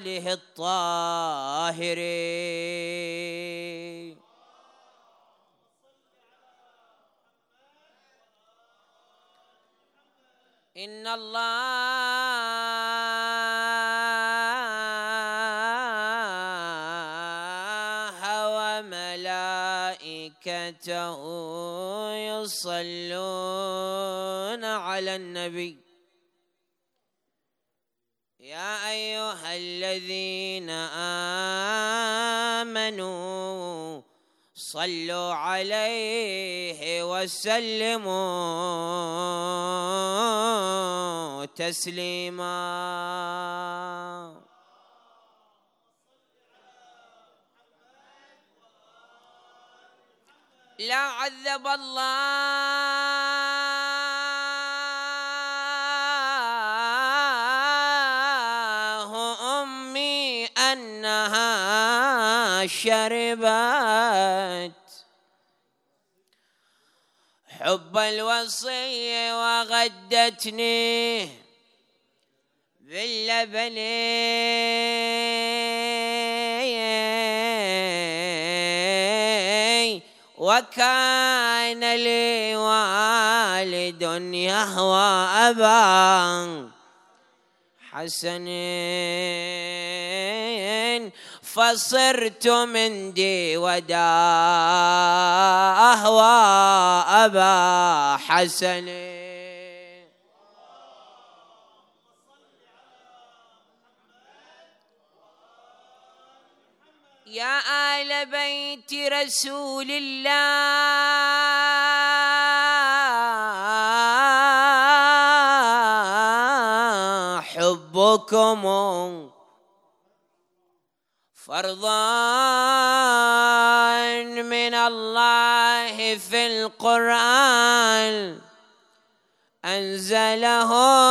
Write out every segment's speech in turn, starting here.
آله الطاهرين. إن الله وملائكته يصلون على النبي يا أيها الذين آمنوا صلوا عليه وسلموا تسليما. لا عذب الله أمي أنها شربت حب الوصي وغدتني باللبن وكان لي والد يهوى أبا حسن فصرت من دي ودا أهوى أبا حسن. يا آل بيت رسول الله حبكم فرضا من الله في القرآن أنزله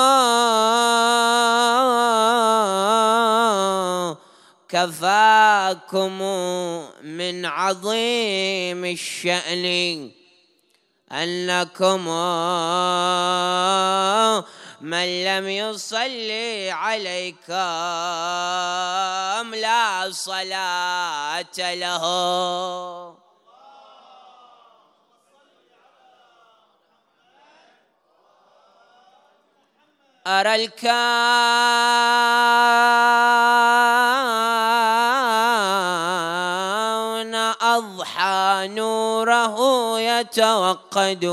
كفاكم من عظيم الشأن أنكم من لم يصلي عليكم لا صلاة له. أرى الكون أضحى نوره يتوقد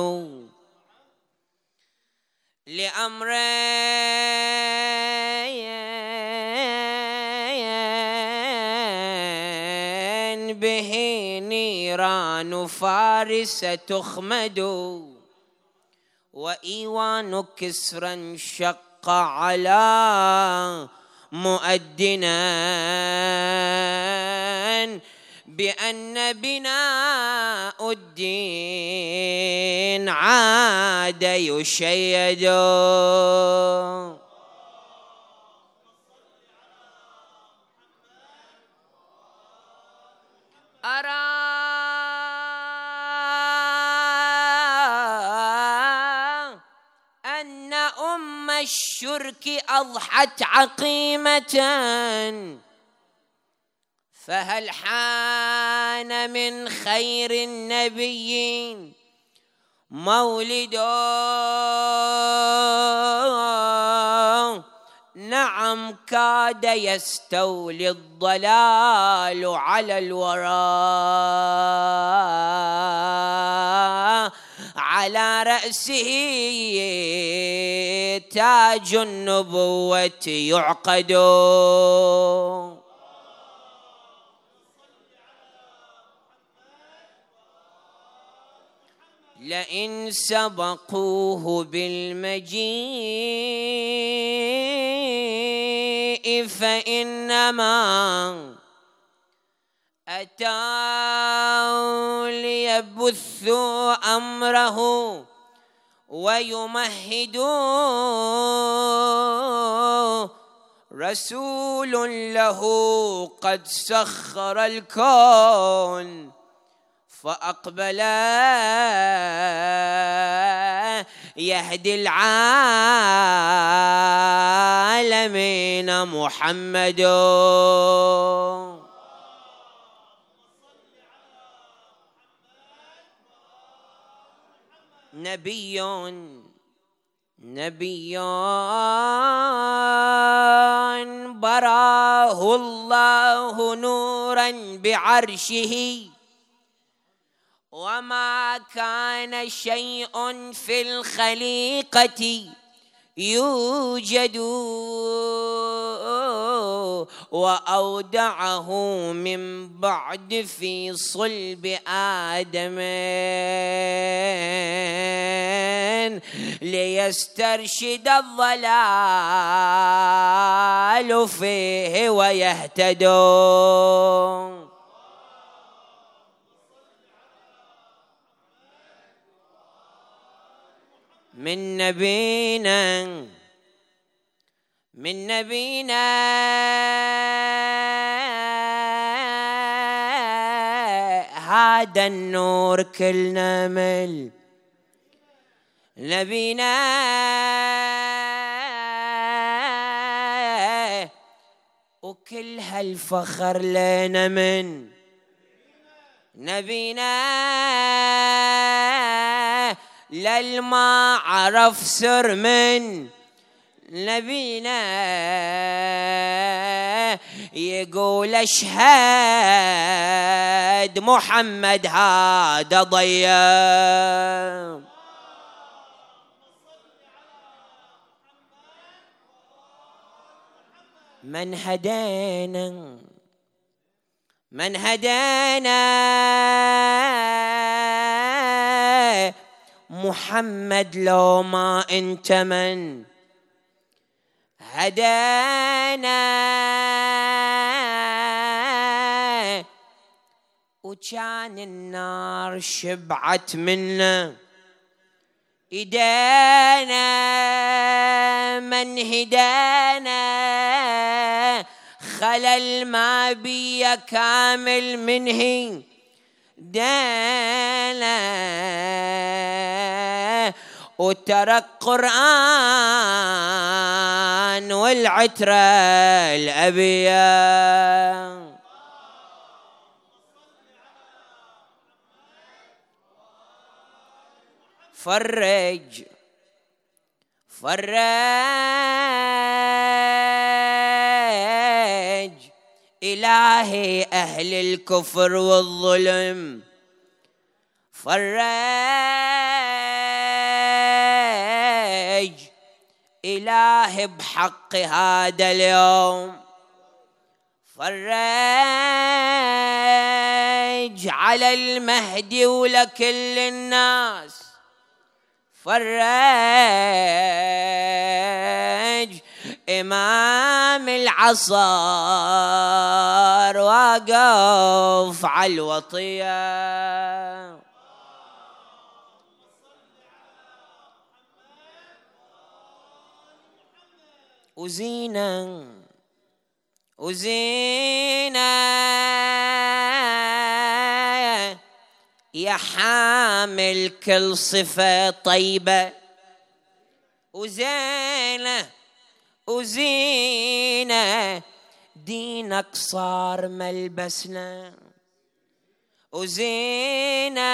لأمرين به نيران فارس تخمد وإيوان كسرى انشق على مؤدنا بأن بناء الدين عاد يشيد. أرى أن أم الشرك أضحت عقيمة فهل حان من خير النبيين مولد؟ نعم كاد يستولي الضلال على الورى على رأسه تاج النبوة يعقد. لئن سبقوه بالمجيء فإنما أتوا ليبثوا أمره ويمهدوا رسول له قد سخر الكون فأقبل يهدي العالمين العالمين محمد نبي براه الله نورا بعرشه وما كان شيء في الخليقة يوجد وأودعه من بعد في صلب آدم ليسترشد الضلال فيه ويهتدون. من نبينا هذا النور كلنا مل نبينا وكل هالفخر لنا من نبينا للما عرف سر من نبينا يقول اشهد محمد هذا ضيّ من هدانا محمد لو ما انت من هدانا وكان النار شبعت منا إدانا من هدانا خلل ما بي كامل منه دانا وترك قرآن والعترة الأبية فرج إلهي أهل الكفر والظلم فرج إلهي بحق هذا اليوم فرج على المهدي ولكل الناس فرج إمام العصر واقف على الوطية وزينة يا حامل كل صفة طيبة وزينة دينك صار ملبسنا وزينة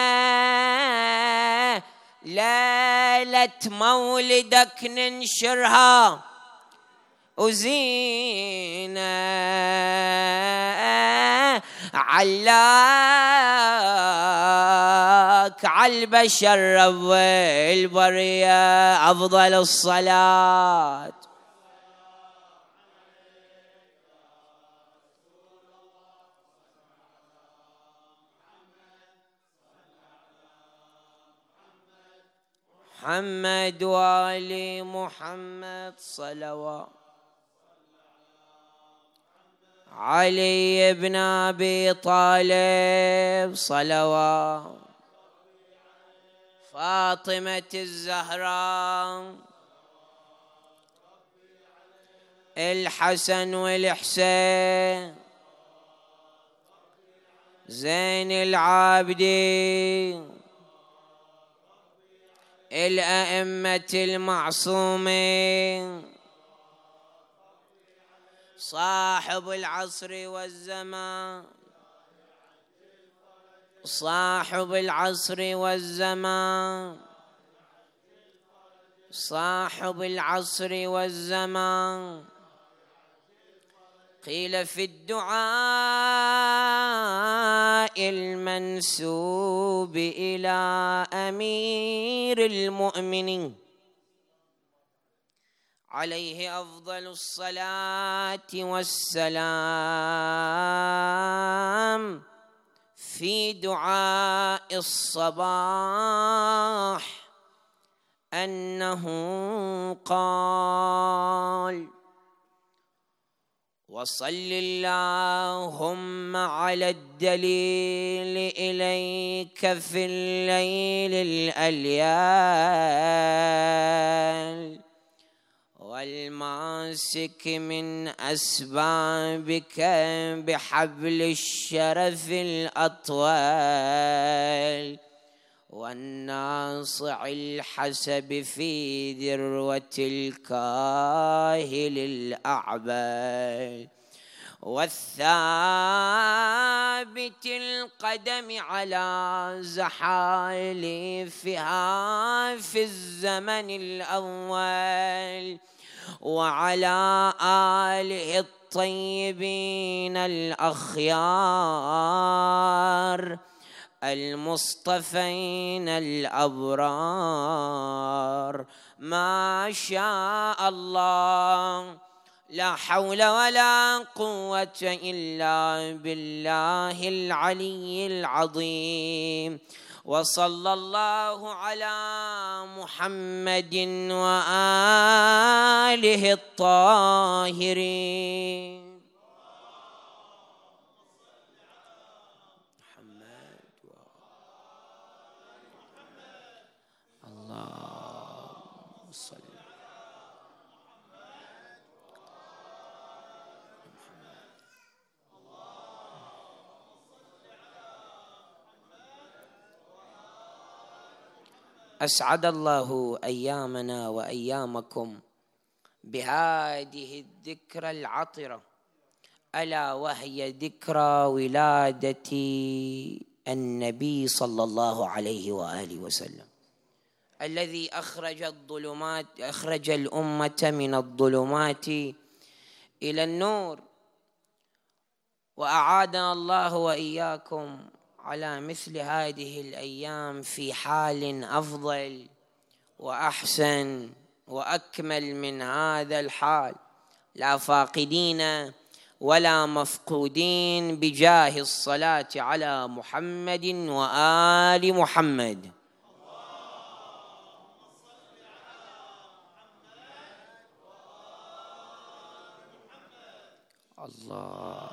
ليلة مولدك ننشرها وزينة علاك عالبشر رب البرية أفضل الصلاة محمد وآل محمد صلوات علي بن أبي طالب صلوات فاطمة الزهراء الحسن والحسين زين العابدين الأئمة المعصومين صاحب العصر والزمان، صاحب العصر والزمان، صاحب العصر والزمان. قيل في الدعاء المنسوب إلى أمير المؤمنين عليه أفضل الصلاة والسلام في دعاء الصباح أنه قال: وصل اللهم على الدليل إليك في الليل الأليال والماسك من أسبابك بحبل الشرف الأطول والناصع الحسب في ذروة الكاهل الأعبى والثابت القدم على زحالفها في الزمن الأول وعلى آله الطيبين الأخيار المصطفين الأبرار. ما شاء الله، لا حول ولا قوة إلا بالله العلي العظيم. وصلى الله على محمد وآله الطاهرين. أسعد الله أيامنا وأيامكم بهذه الذكرى العطرة، ألا وهي ذكرى ولادة النبي صلى الله عليه وآله وسلم الذي أخرج الأمة من الظلمات إلى النور. وأعادنا الله وإياكم على مثل هذه الأيام في حال أفضل وأحسن وأكمل من هذا الحال، لا فاقدين ولا مفقودين، بجاه الصلاة على محمد وآل محمد. الله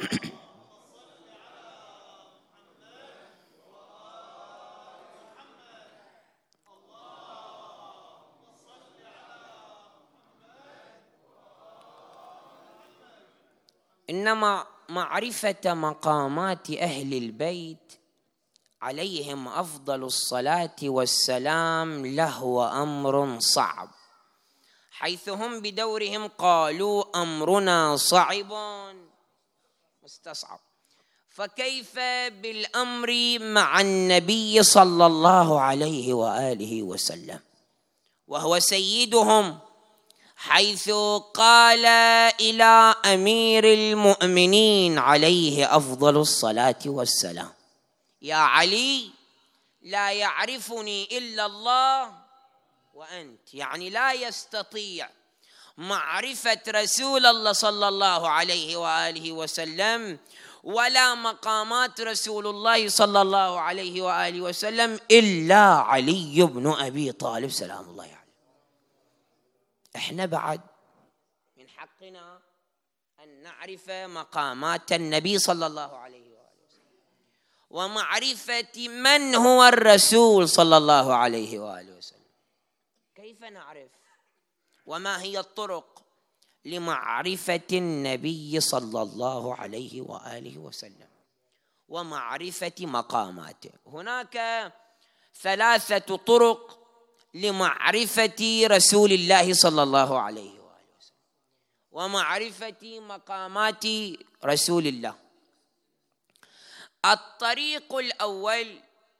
إنما معرفة مقامات أهل البيت عليهم أفضل الصلاة والسلام لهو أمر صعب، حيث هم بدورهم قالوا: أمرنا صعب مستصعب. فكيف بالأمر مع النبي صلى الله عليه وآله وسلم وهو سيدهم، حيث قال إلى أمير المؤمنين عليه أفضل الصلاة والسلام: يا علي، لا يعرفني إلا الله وأنت. يعني لا يستطيع معرفة رسول الله صلى الله عليه وآله وسلم ولا مقامات رسول الله صلى الله عليه وآله وسلم إلا علي بن أبي طالب سلام الله عليه. احنا بعد من حقنا أن نعرف مقامات النبي صلى الله عليه وآله وسلم ومعرفة من هو الرسول صلى الله عليه وآله وسلم. كيف نعرف؟ وما هي الطرق لمعرفة النبي صلى الله عليه وآله وسلم ومعرفة مقاماته؟ هناك 3 طرق لمعرفة رسول الله صلى الله عليه وآله وسلم، ومعرفة مقامات رسول الله. الطريق الأول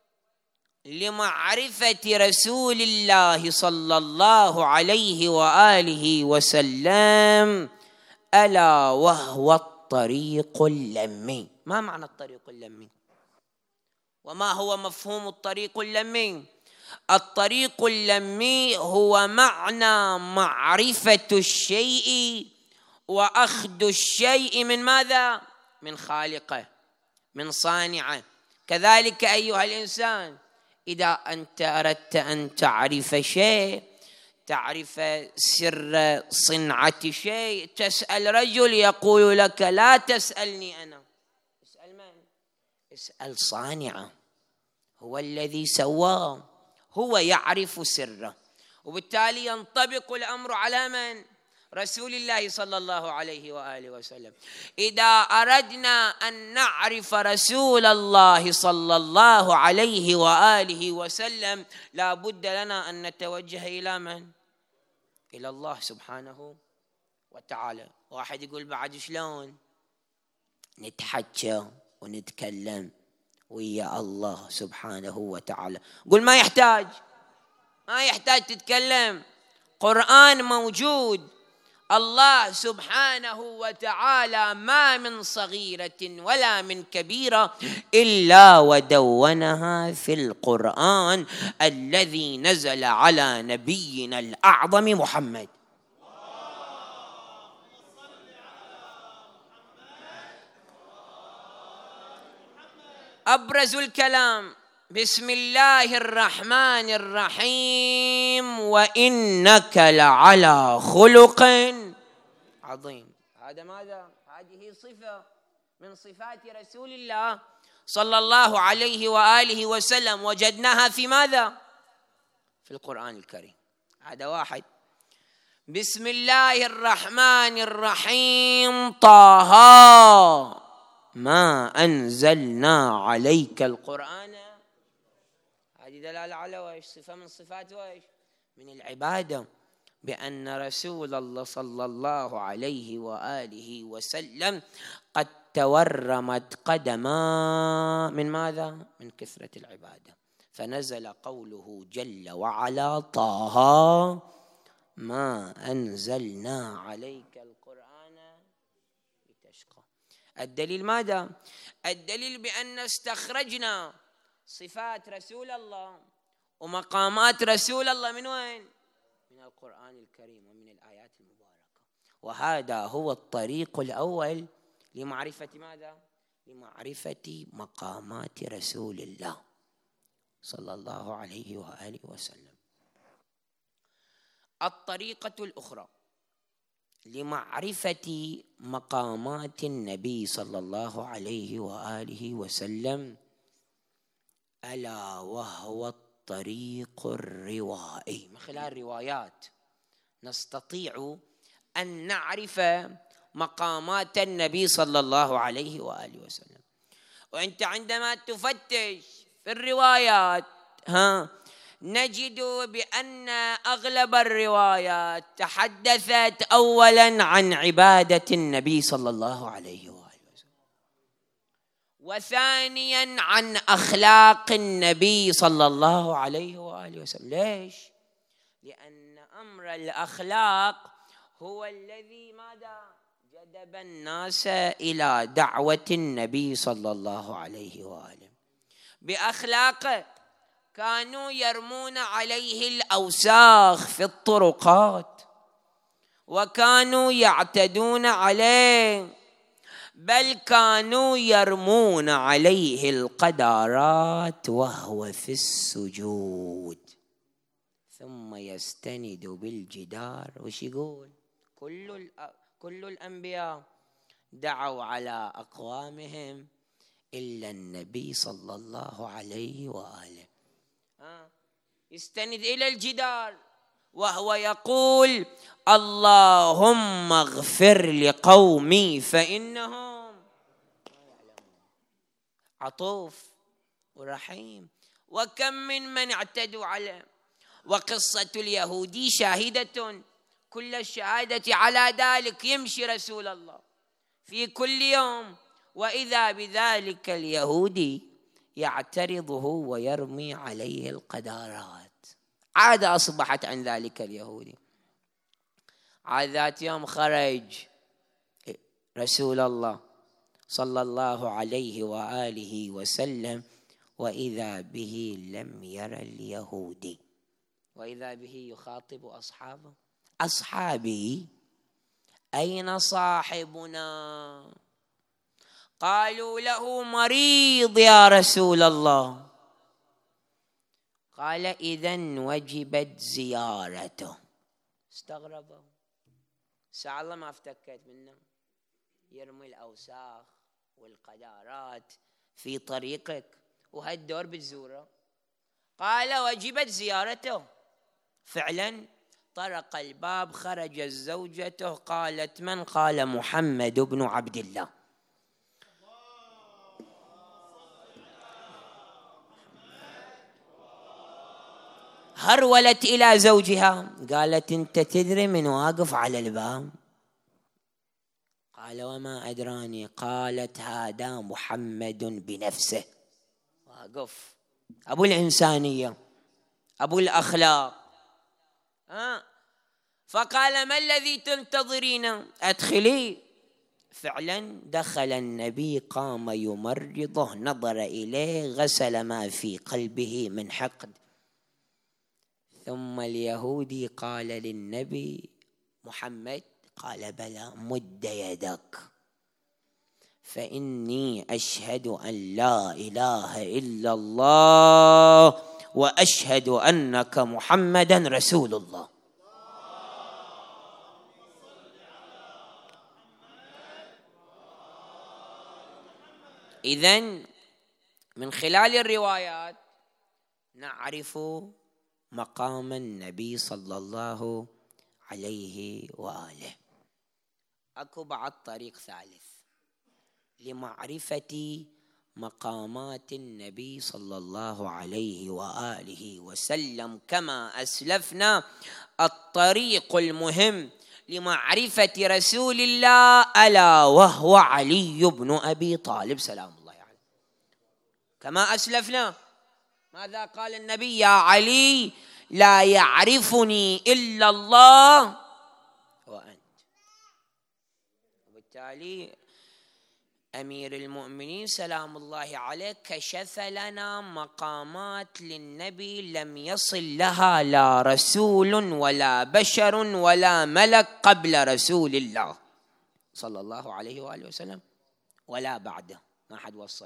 لمعرفة رسول الله صلى الله عليه وآله وسلم ألا وهو الطريق اللمي. ما معنى الطريق اللمي؟ وما هو مفهوم الطريق اللمي؟ الطريق اللمي هو معنى معرفة الشيء وأخذ الشيء من ماذا؟ من خالقه، من صانعه. كذلك أيها الإنسان، إذا أنت أردت أن تعرف شيء، تعرف سر صنعة شيء، تسأل رجل يقول لك لا تسألني أنا، اسأل من؟ اسأل صانعه، هو الذي سواه، هو يعرف سره. وبالتالي ينطبق الأمر على من؟ رسول الله صلى الله عليه وآله وسلم. إذا أردنا أن نعرف رسول الله صلى الله عليه وآله وسلم لا بد لنا أن نتوجه إلى من؟ إلى الله سبحانه وتعالى. واحد يقول بعد شلون نتحكى ونتكلم ويا الله سبحانه وتعالى؟ قل ما يحتاج تتكلم، قرآن موجود. الله سبحانه وتعالى ما من صغيرة ولا من كبيرة إلا ودونها في القرآن الذي نزل على نبينا الأعظم محمد. أبرز الكلام بسم الله الرحمن الرحيم وإنك لعلى خلق عظيم. هذا ماذا؟ هذه صفة من صفات رسول الله صلى الله عليه وآله وسلم، وجدناها في ماذا؟ في القرآن الكريم. هذا واحد. بسم الله الرحمن الرحيم طه ما أنزلنا عليك القرآن. هذه دلالة على وإيش؟ صفة من صفات وإيش؟ من العبادة، بأن رسول الله صلى الله عليه وآله وسلم قد تورمت قدما من ماذا؟ من كثرة العبادة. فنزل قوله جل وعلا طه ما أنزلنا عليك القرآن لتشقى. الدليل ماذا؟ الدليل بأن استخرجنا صفات رسول الله ومقامات رسول الله من وين؟ من القرآن الكريم ومن الآيات المباركة. وهذا هو الطريق الأول لمعرفة ماذا؟ لمعرفة مقامات رسول الله صلى الله عليه وآله وسلم. الطريقة الأخرى لمعرفة مقامات النبي صلى الله عليه وآله وسلم ألا وهو الطريق الروائي. من خلال الروايات نستطيع أن نعرف مقامات النبي صلى الله عليه وآله وسلم. وأنت عندما تفتش في الروايات نجد بأن أغلب الروايات تحدثت أولا عن عبادة النبي صلى الله عليه وآله وسلم، وثانيا عن أخلاق النبي صلى الله عليه وآله وسلم. ليش؟ لأن أمر الأخلاق هو الذي ماذا؟ جذب الناس إلى دعوة النبي صلى الله عليه وآله. بأخلاقه كانوا يرمون عليه الأوساخ في الطرقات، وكانوا يعتدون عليه، بل كانوا يرمون عليه القدرات وهو في السجود، ثم يستند بالجدار. وش يقول؟ كل الأنبياء دعوا على أقوامهم إلا النبي صلى الله عليه وآله. يستند إلى الجدار وهو يقول اللهم اغفر لقومي فإنهم عطوف ورحيم. وكم من اعتدوا عليه. وقصة اليهودي شاهدة. كل الشهادة على ذلك يمشي رسول الله في كل يوم، وإذا بذلك اليهودي يعترضه ويرمي عليه القدرات. عادة أصبحت عن ذلك اليهودي. عاد ذات يوم خرج رسول الله صلى الله عليه وآله وسلم، وإذا به لم ير اليهودي، وإذا به يخاطب أصحابه: أصحابي أين صاحبنا؟ قالوا له: مريض يا رسول الله. قال: إذن وجبت زيارته. استغربوا، ساعة الله ما افتكت منه، يرمي الأوساخ والقدرات في طريقك وهالدور بتزوره. قال: وجبت زيارته. فعلا طرق الباب، خرجت زوجته، قالت: من؟ قال: محمد بن عبد الله. هرولت إلى زوجها، قالت: أنت تدري من واقف على الباب؟ قال: وما أدراني. قالت: هذا محمد بنفسه واقف، أبو الإنسانية، أبو الأخلاق. فقال: ما الذي تنتظرين؟ أدخلي. فعلا دخل النبي، قام يمرضه، نظر إليه، غسل ما في قلبه من حقد. ثم اليهودي قال للنبي: محمد؟ قال: بلى، مد يدك، فإني أشهد أن لا إله إلا الله وأشهد أنك محمدا رسول الله. إذن من خلال الروايات نعرف مقام النبي صلى الله عليه وآله. أكو بعد طريق ثالث لمعرفة مقامات النبي صلى الله عليه وآله وسلم كما أسلفنا. الطريق المهم لمعرفة رسول الله ألا وهو علي بن أبي طالب سلام الله عليه. كما أسلفنا ماذا قال النبي؟ يا علي لا يعرفني إلا الله وأنت. وبالتالي أمير المؤمنين سلام الله عليه كشف لنا مقامات للنبي لم يصل لها لا رسول ولا بشر ولا ملك قبل رسول الله صلى الله عليه وآله وسلم ولا بعده، ما حد وصل.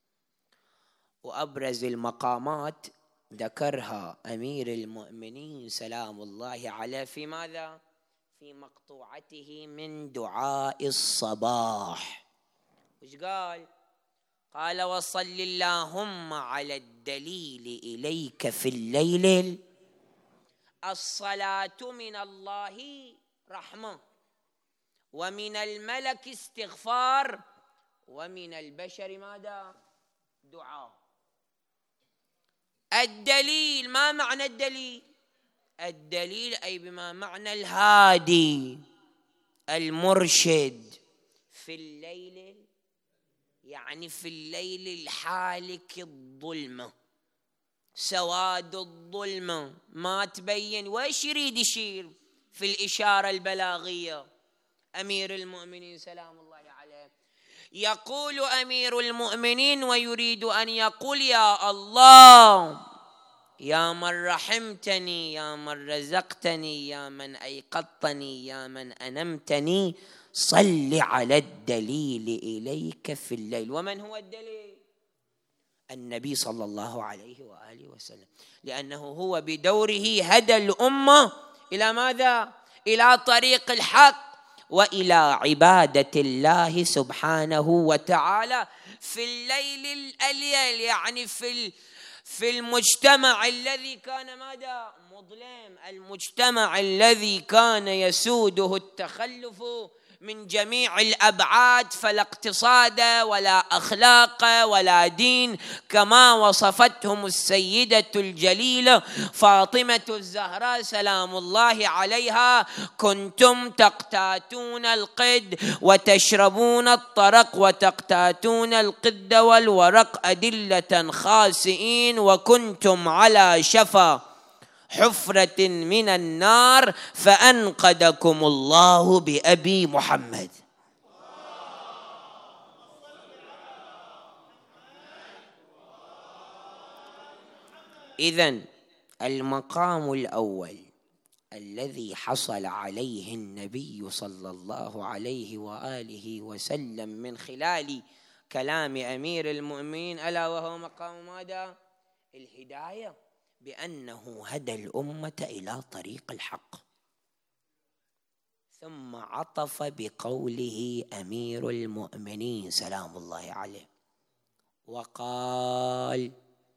وأبرز المقامات ذكرها أمير المؤمنين سلام الله عليه في ماذا؟ في مقطوعته من دعاء الصباح. وش قال؟ قال: وصل اللهم على الدليل إليك في الليل. الصلاة من الله رحمة، ومن الملك استغفار، ومن البشر ماذا؟ دعاء. الدليل، ما معنى الدليل؟ الدليل أي بما معنى الهادي المرشد. في الليل يعني في الليل الحالك الظلمة، سواد الظلمة ما تبين. وإيش يريد يشير في الإشارة البلاغية أمير المؤمنين سلام الله عليه؟ يقول أمير المؤمنين ويريد أن يقول: يا الله، يا من رحمتني، يا من رزقتني، يا من أيقظتني، يا من أنمتني، صل على الدليل إليك في الليل. ومن هو الدليل؟ النبي صلى الله عليه وآله وسلم، لأنه هو بدوره هدى الأمة إلى ماذا؟ إلى طريق الحق وإلى عبادة الله سبحانه وتعالى في الليل الأليل، يعني في المجتمع الذي كان ماذا؟ مظلم، المجتمع الذي كان يسوده التخلف من جميع الأبعاد، فلا اقتصاد ولا أخلاق ولا دين، كما وصفتهم السيدة الجليلة فاطمة الزهراء سلام الله عليها: كنتم تقتاتون القد وتشربون الطرق وتقتاتون القد والورق أدلة خاسئين، وكنتم على شفا حفرة من النار فأنقذكم الله بأبي محمد. إذن المقام الأول الذي حصل عليه النبي صلى الله عليه وآله وسلم من خلال كلام أمير المؤمنين ألا وهو مقام ماذا؟ الهداية، بأنه هدى الأمة إلى طريق الحق. ثم عطف بقوله أمير المؤمنين سلام الله عليه وقال: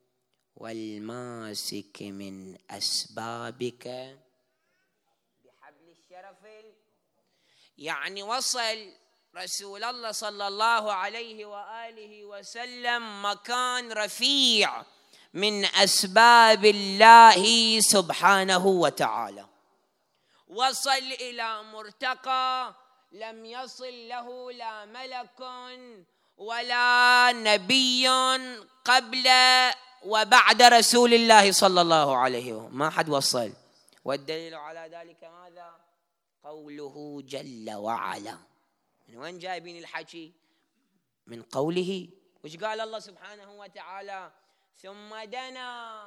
والماسك من أسبابك بحبل الشرف. يعني وصل رسول الله صلى الله عليه وآله وسلم مكان رفيع من أسباب الله سبحانه وتعالى، وصل إلى مرتقى لم يصل له لا ملك ولا نبي قبل وبعد رسول الله صلى الله عليه وسلم، ما حد وصل. والدليل على ذلك ماذا؟ قوله جل وعلا. من وين جايبين الحكي؟ من قوله. وش قال الله سبحانه وتعالى؟ ثم دنا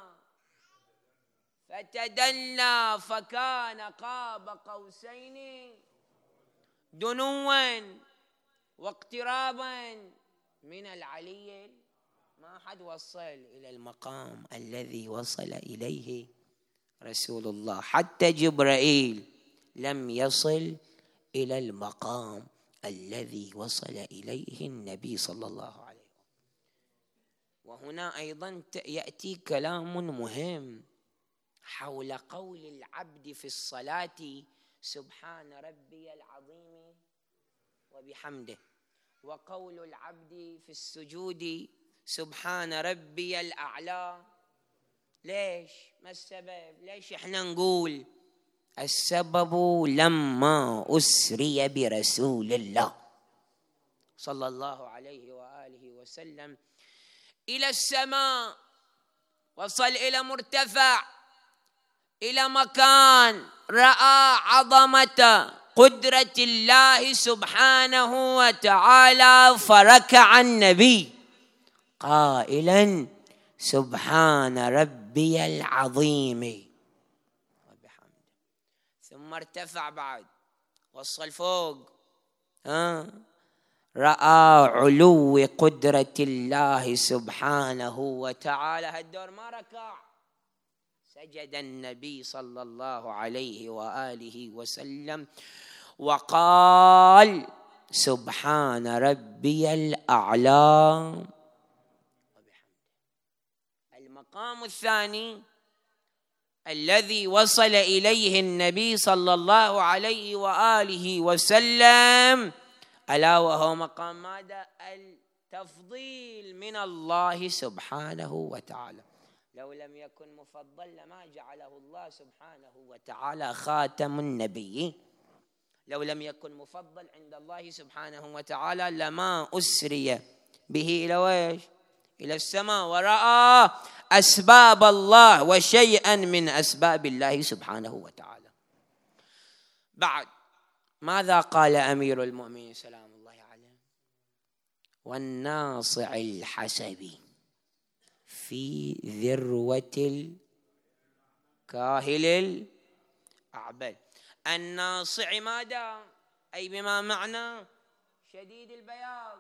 فتدلى فكان قاب قوسين دنوا واقترابا من العلي. ما حد وصل إلى المقام الذي وصل إليه رسول الله، حتى جبرائيل لم يصل إلى المقام الذي وصل إليه النبي صلى الله عليه وسلم. وهنا أيضا يأتي كلام مهم حول قول العبد في الصلاة سبحان ربي العظيم وبحمده، وقول العبد في السجود سبحان ربي الأعلى. ليش؟ ما السبب؟ ليش احنا نقول؟ السبب لما أسري برسول الله صلى الله عليه وآله وسلم إلى السماء، وصل إلى مرتفع، إلى مكان رأى عظمة قدرة الله سبحانه وتعالى، فركع النبي قائلا سبحان ربي العظيم وبحمده. ثم ارتفع بعد، وصل فوق، رأى علو قدرة الله سبحانه وتعالى. هالدور ما ركع، سجد النبي صلى الله عليه وآله وسلم وقال سبحان ربي الأعلى وبحمده. المقام الثاني الذي وصل إليه النبي صلى الله عليه وآله وسلم ألا وهو مقام ماذا؟ التفضيل من الله سبحانه وتعالى. لو لم يكن مفضل لما جعله الله سبحانه وتعالى خاتم النبي. لو لم يكن مفضل عند الله سبحانه وتعالى لما أسري به إلى ويش؟ إلى السماء، ورأى أسباب الله وشيئا من أسباب الله سبحانه وتعالى. بعد ماذا قال أمير المؤمنين سلام الله عليه؟ والناصع الحسبي في ذروة الكاهل الأعبد. الناصع ماذا؟ أي بما معنى شديد البياض.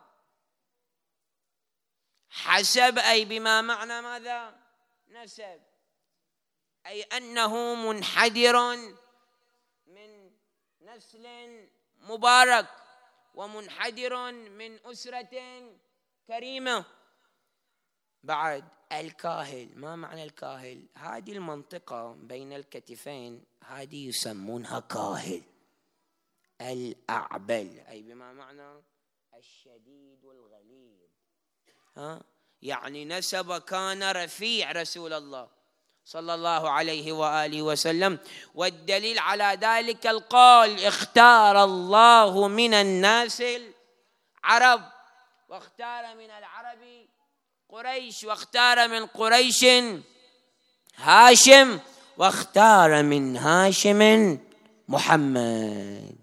حسب أي بما معنى ماذا؟ نسب، أي أنه منحدر من نسل مبارك ومنحدر من أسرة كريمة. بعد الكاهل، ما معنى الكاهل؟ هذه المنطقة بين الكتفين هذه يسمونها كاهل، الأعبل، أي بما معنى الشديد الغليظ. يعني نسب كان رفيع رسول الله صلى الله عليه وآله وسلم. والدليل على ذلك القول: اختار الله من الناس العرب، واختار من العرب قريش، واختار من قريش هاشم، واختار من هاشم محمد.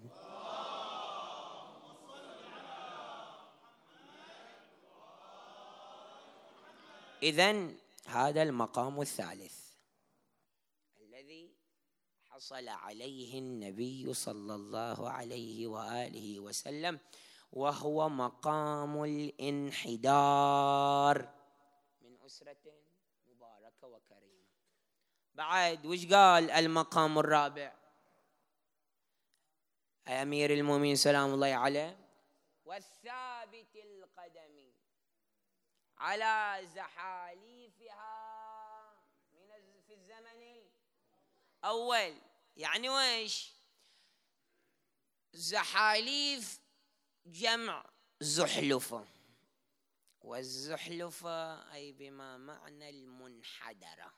إذن هذا المقام الثالث الذي حصل عليه النبي صلى الله عليه وآله وسلم، وهو مقام الانحدار من أسرة مباركة وكريمة. بعد وش قال المقام الرابع أمير المؤمنين سلام الله عليه؟ والثابت القدم على زحاليفها في الزمن الأول. يعني ويش زحاليف؟ جمع زحلفة، والزحلفة أي بما معنى المنحدرة.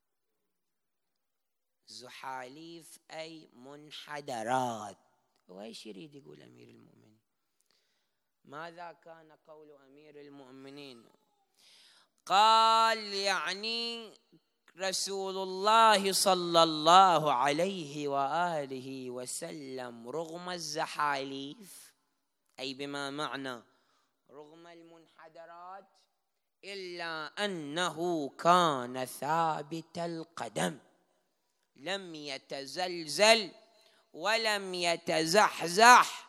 زحاليف أي منحدرات. وإيش يريد يقول أمير المؤمنين؟ ماذا كان قول أمير المؤمنين؟ قال يعني رسول الله صلى الله عليه وآله وسلم رغم الزحاليف، أي بما معنى رغم المنحدرات، إلا أنه كان ثابت القدم، لم يتزلزل ولم يتزحزح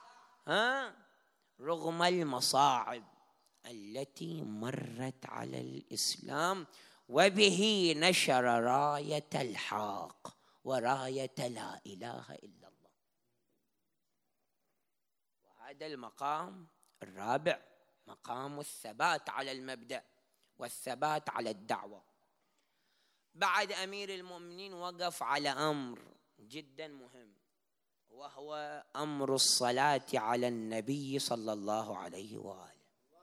رغم المصاعب التي مرت على الإسلام، وبه نشر راية الحق وراية لا إله إلا الله. وهذا المقام الرابع مقام الثبات على المبدأ والثبات على الدعوة. بعد أمير المؤمنين وقف على أمر جدا مهم، وهو أمر الصلاة على النبي صلى الله عليه وآله.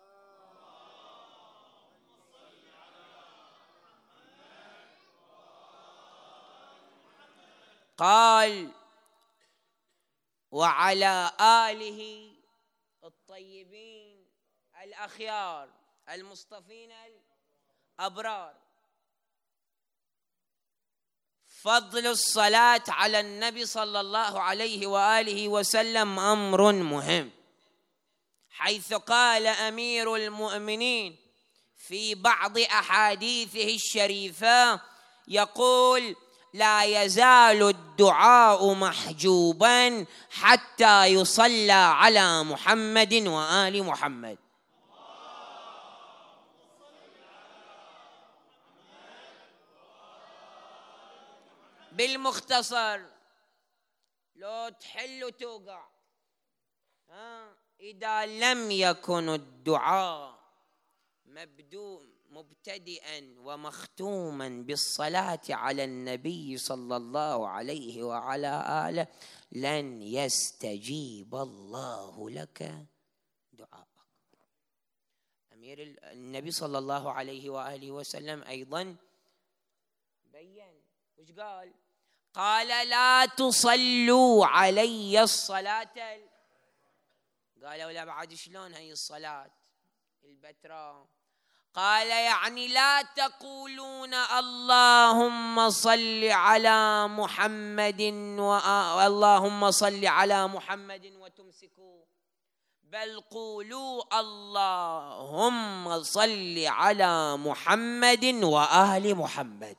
قال: وعلى آله الطيبين الأخيار المصطفين الأبرار. فضل الصلاة على النبي صلى الله عليه وآله وسلم أمر مهم، حيث قال أمير المؤمنين في بعض أحاديثه الشريفة يقول: لا يزال الدعاء محجوبا حتى يصلى على محمد وآل محمد. بالمختصر لو تحل وتوقع، إذا لم يكن الدعاء مبتدئا ومختوما بالصلاة على النبي صلى الله عليه وعلى آله لن يستجيب الله لك دعاءك. أمير النبي صلى الله عليه وآله وسلم أيضا بيّن وش قال؟ قال: لا تصلوا علي الصلاة. قالوا: لا بعد شلون هي الصلاة البتراء؟ قال: يعني لا تقولون اللهم صل على محمد اللهم صل على محمد وتمسكوا، بل قولوا اللهم صل على محمد وآل محمد.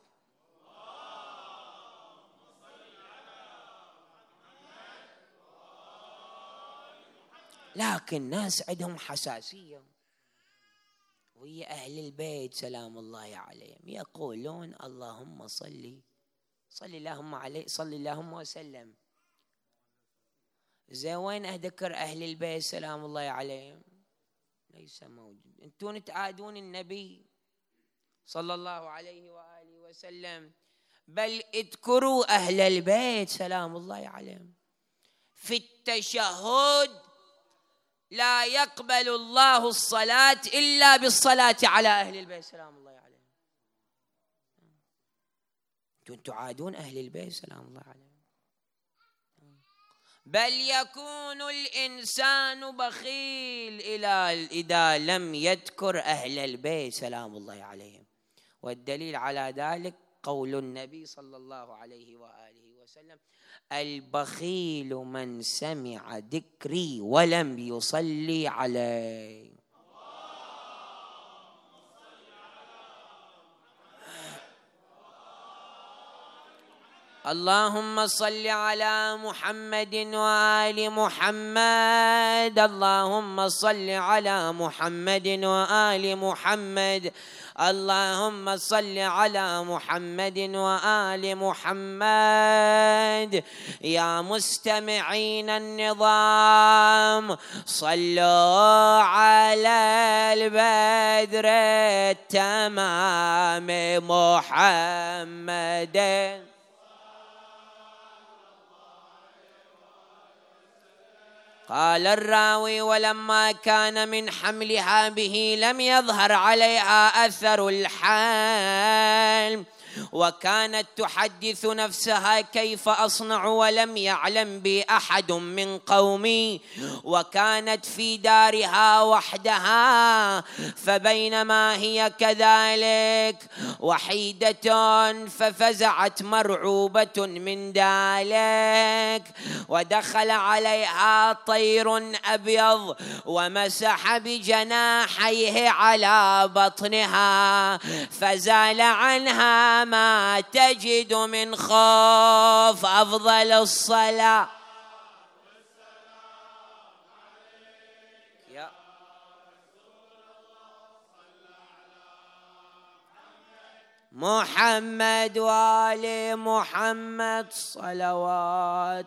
لكن الناس عندهم حساسية وهي أهل البيت سلام الله عليهم، يقولون اللهم صل اللهم عليه، صل اللهم وسلم. زين وين أذكر أهل البيت سلام الله عليهم؟ ليس موجود. أنتم تعادون النبي صلى الله عليه وآله وسلم، بل اذكروا أهل البيت سلام الله عليهم. في التشهد لا يقبل الله الصلاة إلا بالصلاة على أهل البيت سلام الله عليهم. أنتم تعادون أهل البيت سلام الله عليهم. بل يكون الإنسان بخيل إذا لم يذكر أهل البيت سلام الله عليهم. والدليل على ذلك قول النبي صلى الله عليه وآله وسلم: البخيل من سمع ذكري ولم يصلي علي. اللهم صل على محمد وآل محمد. اللهم صل على محمد وآل محمد. اللهم صل على محمد وآل محمد. يا مستمعين النظام، صلوا على البدر التمام محمد. قال الراوي: ولما كان من حملها به لم يظهر عليها أثر الحال، وكانت تحدث نفسها: كيف أصنع ولم يعلم بي أحد من قومي، وكانت في دارها وحدها. فبينما هي كذلك وحيدة ففزعت مرعوبة من ذلك، ودخل عليها طير أبيض ومسح بجناحيه على بطنها، فزال عنها ما تجد من خوف. أفضل الصلاة يا محمد وآل محمد صلوات.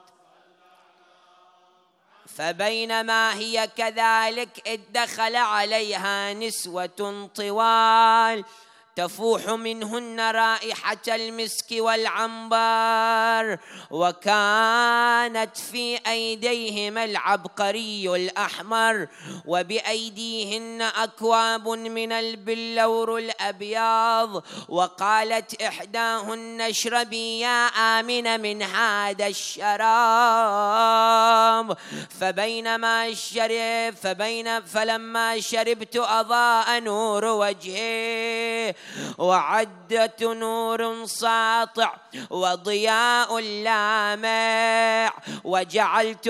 فبينما هي كذلك إذ دخل عليها نسوة طوال تفوح منهن رائحة المسك والعنبر، وكانت في أيديهما العبقري الأحمر، وبأيديهن أكواب من البلور الأبيض. وقالت إحداهن: اشربي يا آمنة من هذا الشراب. فلما شربت أضاء نور وجهي، وعدت نور ساطع وضياء لامع، وجعلت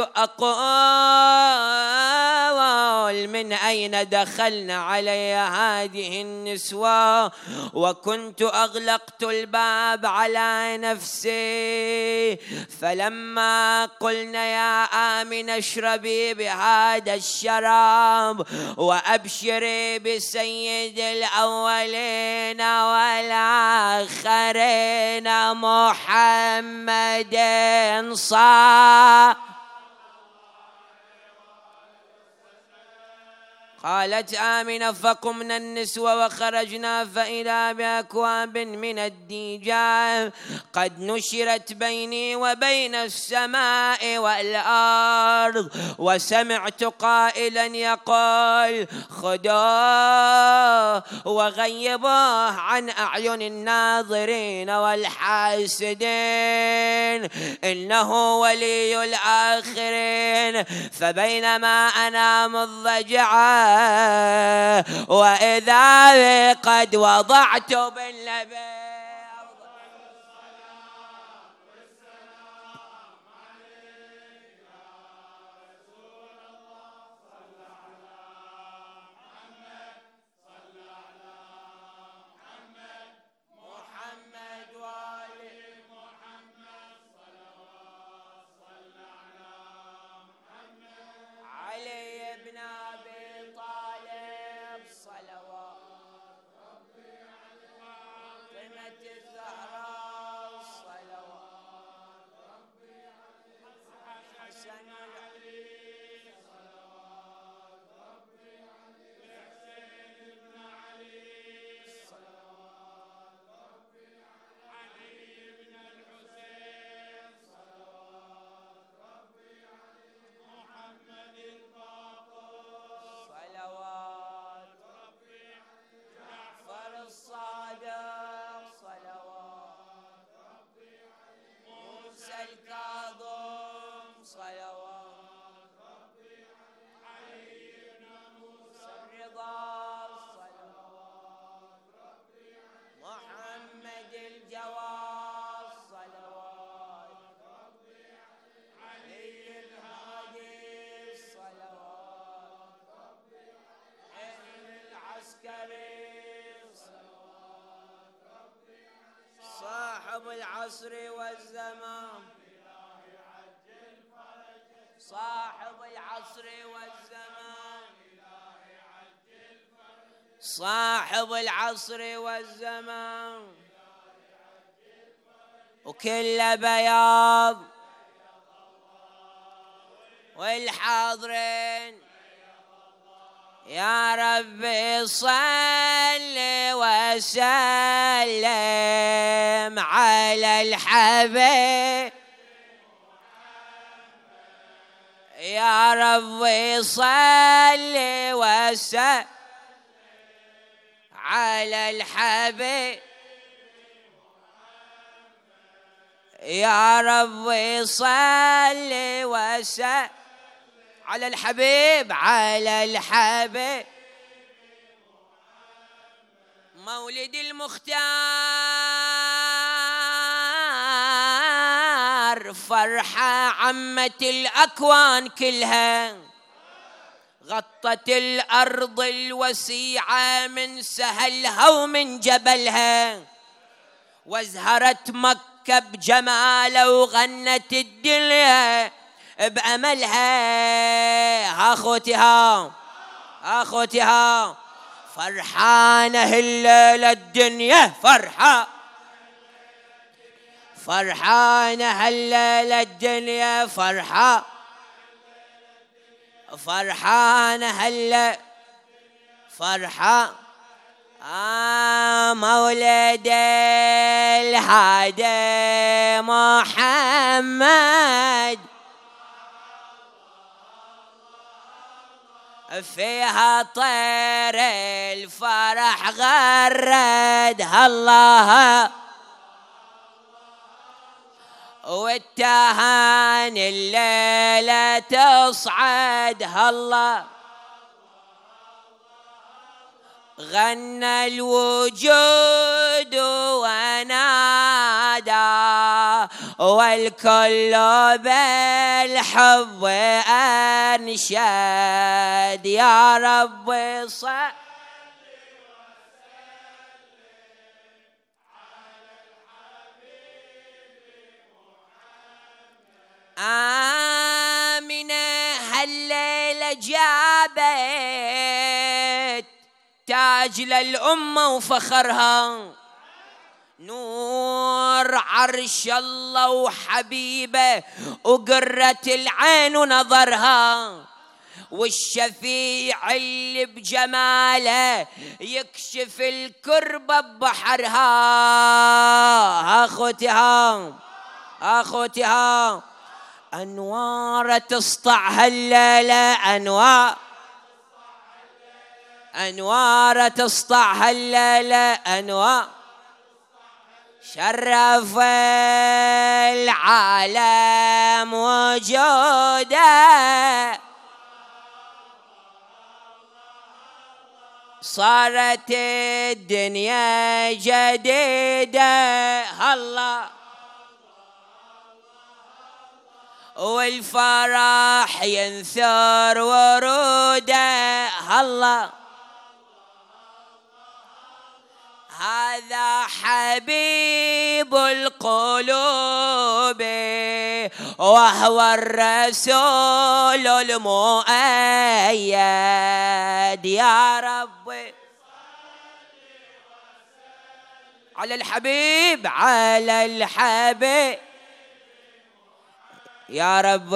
أقول: من أين دخلن علي هذه النسوة؟ وكنت أغلقت الباب على نفسي. فلما قلنا: يا آمنة اشربي بهذا الشراب وأبشري بسيد الأولين والآخرين محمد صلى. قالت آمنة: فقمنا النسوة وخرجنا، فإذا بأكواب من الديجان قد نشرت بيني وبين السماء والأرض، وسمعت قائلا يقول: خذوه وغيبوه عن أعين الناظرين والحاسدين، إنه ولي الآخرين. فبينما أنا مضجعا وإذا قد وضعت بالنبي. العصر والزمان صاحب العصر والزمان صاحب العصر والزمان وكل بياض والحاضرين يا ربي صل وسلم على الحبيب يا ربي صل وسلم على الحبيب يا ربي صل وسلم على الحبيب على الحبيب مولد المختار فرحة عمت الأكوان كلها غطت الأرض الوسيعة من سهلها ومن جبلها وازهرت مكة بجماله وغنت الدنيا بأملها أخوتها فرحانة الليلة الدنيا فرحانة الليلة الدنيا فرحانة هلا مولد الهادي محمد فيها طير الفرح غرد الله والتهاني الليلة تصعد الله غنى الوجود ونادى والكل بالحب أنشد يا رب صل آمنة هالليلة جابت تاج للأمة وفخرها نور عرش الله وحبيبه وقرة العين ونظرها والشفيع اللي بجماله يكشف الكربة ببحرها أخوتها أنوار تسطع هالليلة أنوار تسطع هالليلة أنوار شرف العالم وجوده صارت الدنيا جديدة الله والفرح ينثر وروده الله هذا حبيب القلوب وهو الرسول المؤيد يا رب على الحبيب يا رب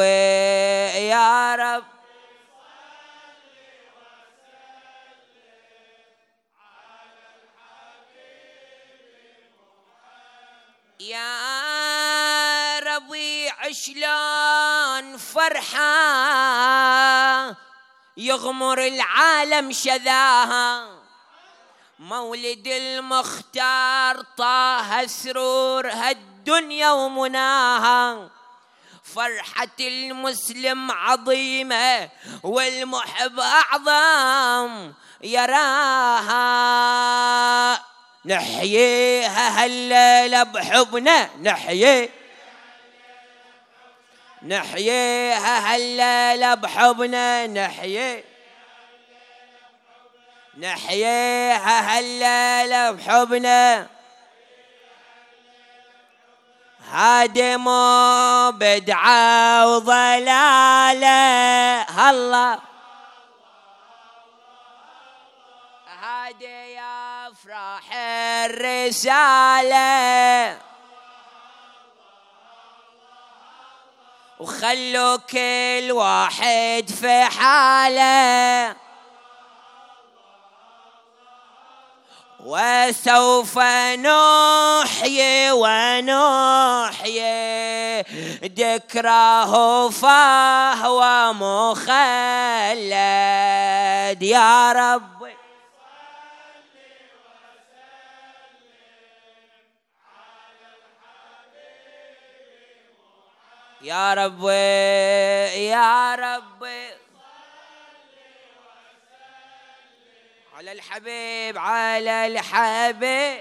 يا ربيع شلون فرحة يغمر العالم شذاها مولد المختار طه سرور هالدنيا ومناها فرحة المسلم عظيمة والمحب أعظم يراها نحييها هالليلة بحبنا نحييها هالليلة بحبنا نحييها هالليلة بحبنا هادم بدعة وضلالة الله هادي يا افراح الرسالة وخلوا كل واحد في حاله وسوف نحيي ونحيي ذكراه فهو مخلد يا رب يا رب يا رب على الحبيب على الحبيب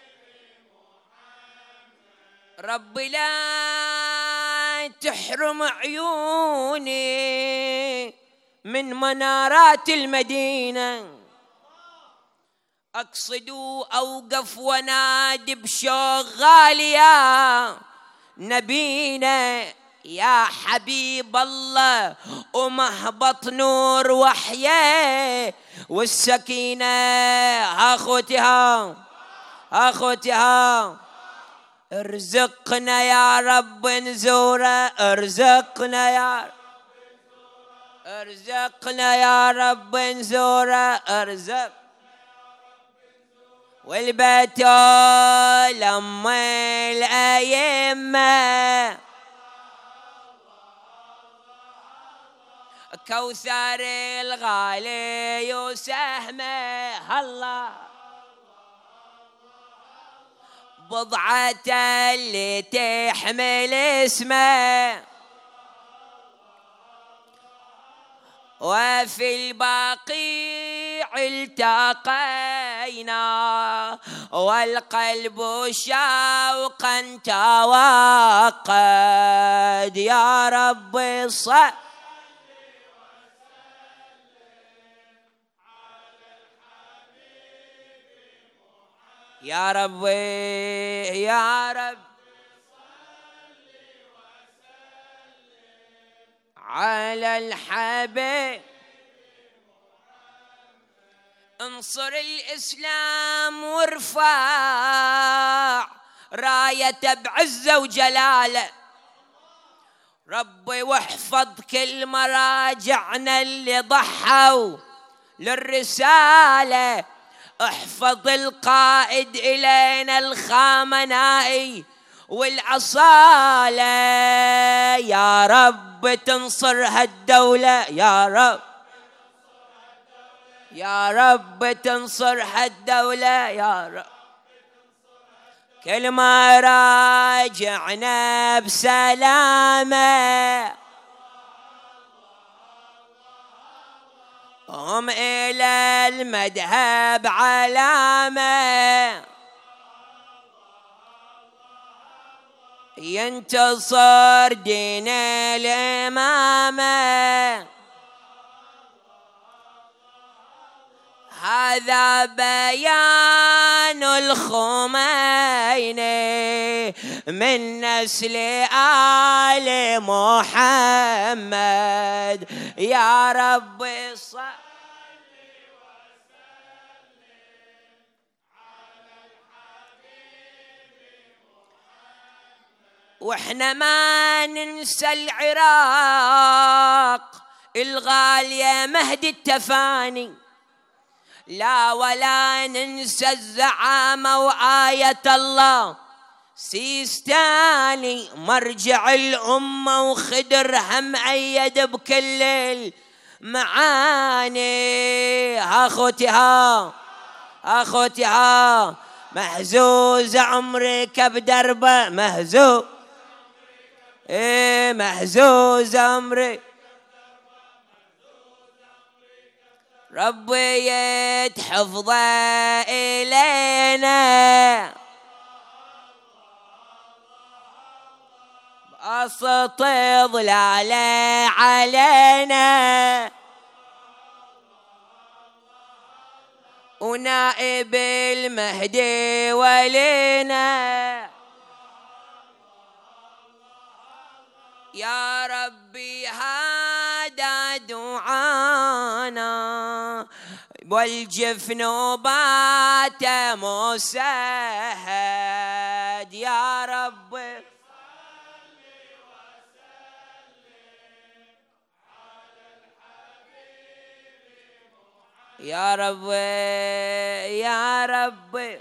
رب لا تحرم عيوني من منارات المدينة أقصد أوقف ونادي بشوق غالية نبينا يا حبيب الله ومهبط نور وحيه والسكينة أخوتها ارزقنا يا رب نزوره ارزقنا يا رب نزوره ارزق والبيت لما الأيمة كوثر الغالي وسهمه الله بضعة اللي تحمل اسمه وفي البقيع التقينا والقلب شوقا توقد يا رب صل يا رب يا رب على الحبيب انصر الإسلام وارفع رايته بعزة وجلاله ربي واحفظ كل مراجعنا اللي ضحوا للرسالة احفظ القائد إلينا الخامنائي والأصالة يا رب تنصر هالدولة يا رب تنصر هالدولة يا رب كل ما راجعنا بسلامة هم إلى المذهب علامة ينتصر دين الإمامة هذا بيان الخميني من نسل آل محمد يا رب صل واحنا ما ننسى العراق الغالية مهد التفاني لا ولا ننسى الزعامة وآية الله سيستاني مرجع الأمة وخدر هم أيد بكل المعاني أخوتها مهزوز عمرك بدربه مهزوز عمري ربي يتحفظه إلينا بأسط ظلاله علينا ونائب المهدي ولينا يا ربي هذا دعانا والجفن بات مسهد يا ربي يا ربي يا ربي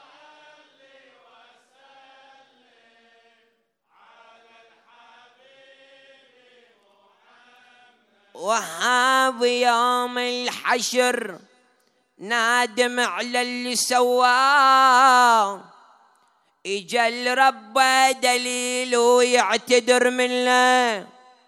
وهاب يوم الحشر نادم على اللي سواه اجل ربه دليل ويعتذر منه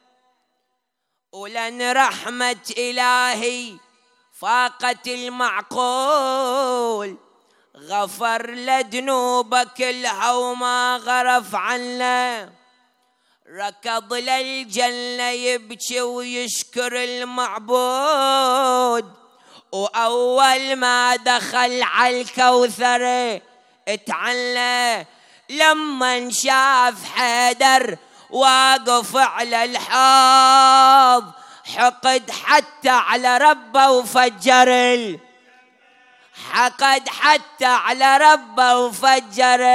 ولن رحمة إلهي فاقت المعقول غفر لذنوبك كلها وما غرف عنه ركض للجنة يبكي ويشكر المعبود وأول ما دخل على الكوثر اتعنى لما شاف حيدر واقف على الحوض حقد حتى على ربه وفجر حقد حتى على ربه وفجر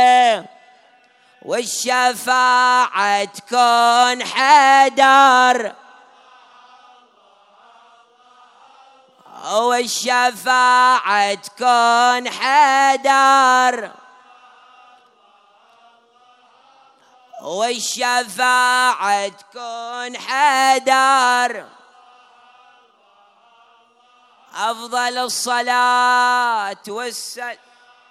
والشفاعة تكون حيدر والشفاعة تكون حيدر والشفاعة تكون حيدر أفضل الصلاة والسلام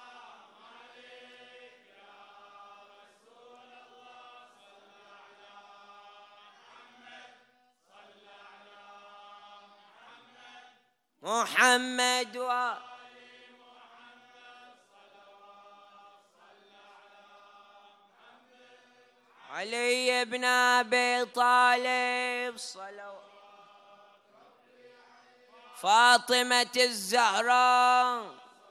محمد علي بن أبي طالب صلوات فاطمة الزهراء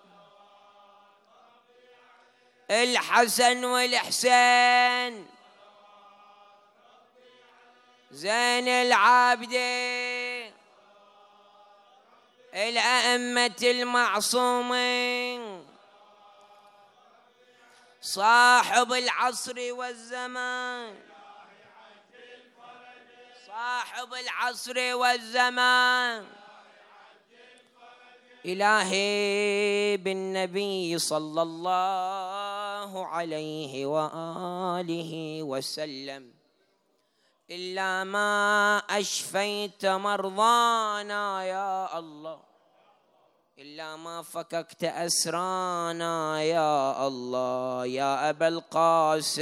الحسن والحسين زين العابدين الأئمة المعصومين صاحب العصر والزمان صاحب العصر والزمان إلهي بالنبي صلى الله عليه وآله وسلم إلا ما أشفيت مرضانا يا الله إلا ما فككت أسرانا يا الله يا أبا القاسم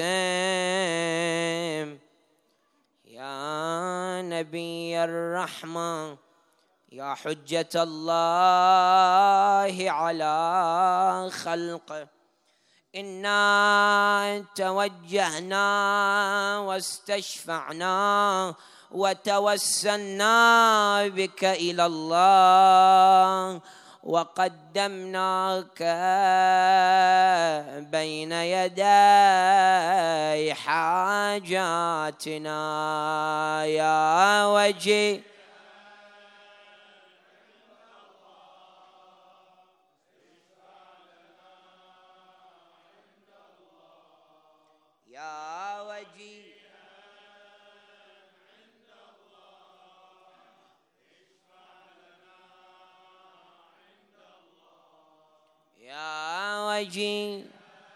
يا نبي الرحمة يا حجة الله على خلقه إنا توجهنا واستشفعنا وتوسلنا بك إلى الله وقدمناك بين يدي حاجاتنا يا وجه يا وجه يا وجه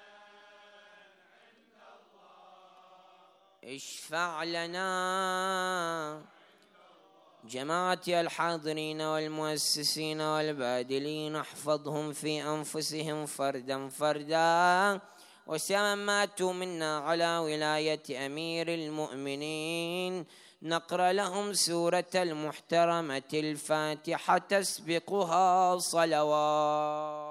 اشفع لنا جماعتي الحاضرين والمؤسسين والبادلين احفظهم في أنفسهم فردا فردا وسما ماتوا منا على ولاية أمير المؤمنين نقرأ لهم سورة المحترمة الفاتحة تسبقها صلوات